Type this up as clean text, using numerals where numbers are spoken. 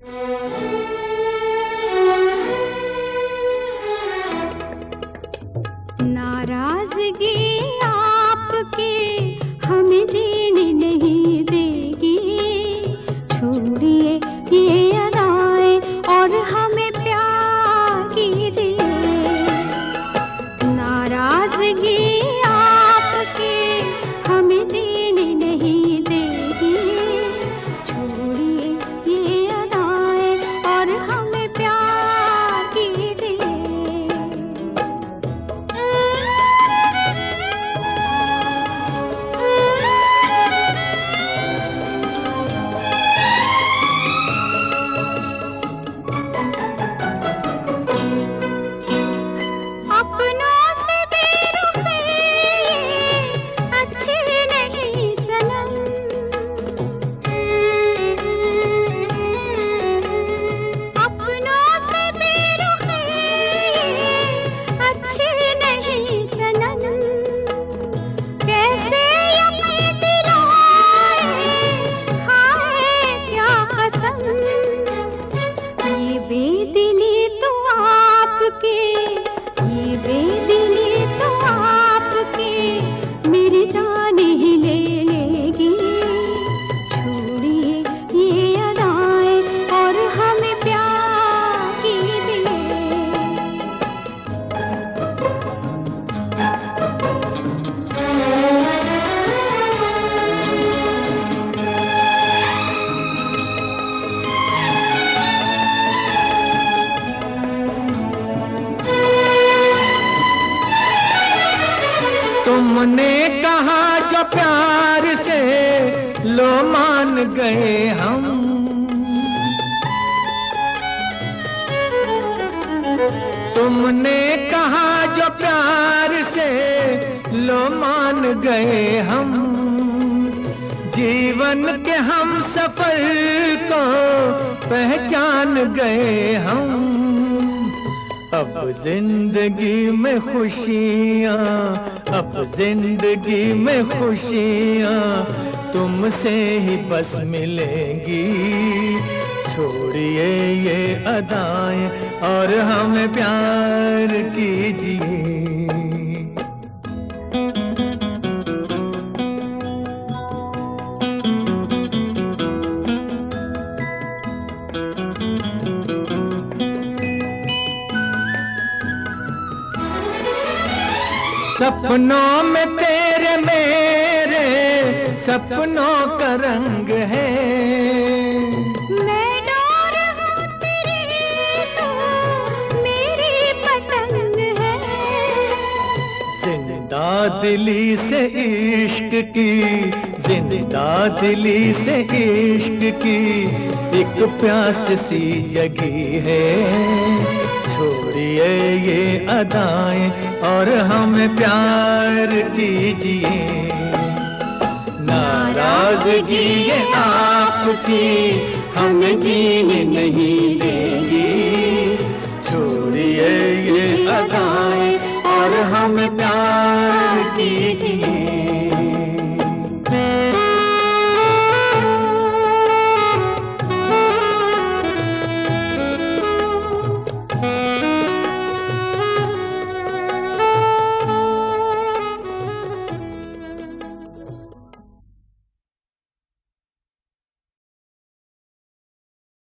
नाराजगी आपके हमें जीने नहीं देगी, छोड़िए ये अदाएं और हमें प्यार कीजिए। नाराजगी आपके हमें जीने नहीं देगी, छोड़िए ये अदाएं और हमें प्यार कीजिए। ये बेदिली तो आपके मेरी जान ही ले लेगी, छोड़िए ये अदाएं और हमें प्यार कीजिए। तुमने कहा जो प्यार से लो मान गए हम, तुमने कहा जो प्यार से लो मान गए हम, जीवन के हम सफर को पहचान गए हम। अब जिंदगी में खुशियाँ, अब जिंदगी में खुशियाँ तुमसे ही बस मिलेंगी, छोड़िए ये अदाएं और हमें प्यार कीजिए। सपनों में तेरे मेरे सपनों का रंग है, मैं डोर हूँ तेरी तो मेरी पतंग है। जिंदा दिली से इश्क की, जिंदा दिली से इश्क की एक प्यास सी जगी है, छोड़िए ये अदाएं और हमें प्यार कीजिए। नाराजगी ये आपकी हमें जीने नहीं देगी, छोड़िए ये अदाएं और हमें